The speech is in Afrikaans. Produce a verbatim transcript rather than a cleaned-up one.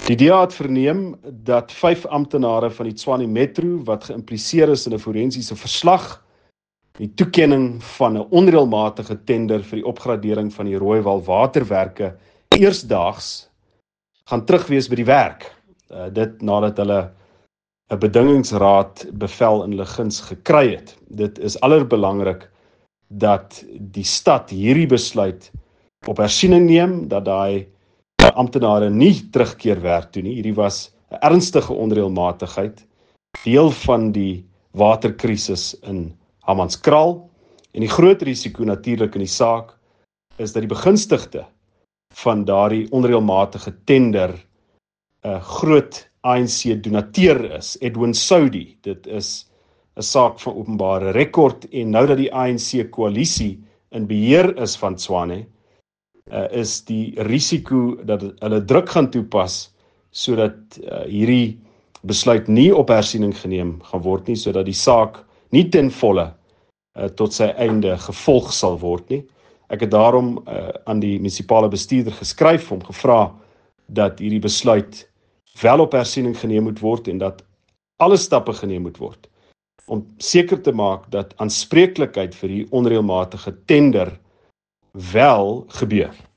Die D A het verneem dat vyf amptenare van die Tshwane Metro wat geïmpliseer is in 'n forensiese verslag, die toekenning van 'n onreëlmatige tender vir die opgradering van die Rooiwal waterwerke eersdaags gaan terugwees by die werk. Uh, dit nadat hulle 'n bedingingsraad bevel in hulle guns gekry het. Dit is allerbelangrik dat die stad hierdie besluit op hersiening neem, dat daai amptenare nie terugkeer werk toe nie. Hierdie was 'n ernstige onreëlmatigheid, deel van die waterkrisis in Hammanskraal, en die groot risiko natuurlik in die saak is dat die begunstigde van daardie onreëlmatige tender 'n groot A N C donateur is, Edwin Saudi. Dit is 'n saak van openbare rekord, en nou dat die A N C koalisie in beheer is van Tshwane, uh, is die risiko dat hulle druk gaan toepas sodat uh, hierdie besluit nie op hersiening geneem gaan word nie, sodat die saak nie ten volle uh, tot sy einde gevolg sal word nie. Ek het daarom uh, aan die munisipale bestuurder geskryf om gevra dat hierdie besluit wel op hersiening geneem moet word en dat alle stappe geneem moet word om seker te maak dat aanspreeklikheid vir die onreëlmatige tender wel gebeur.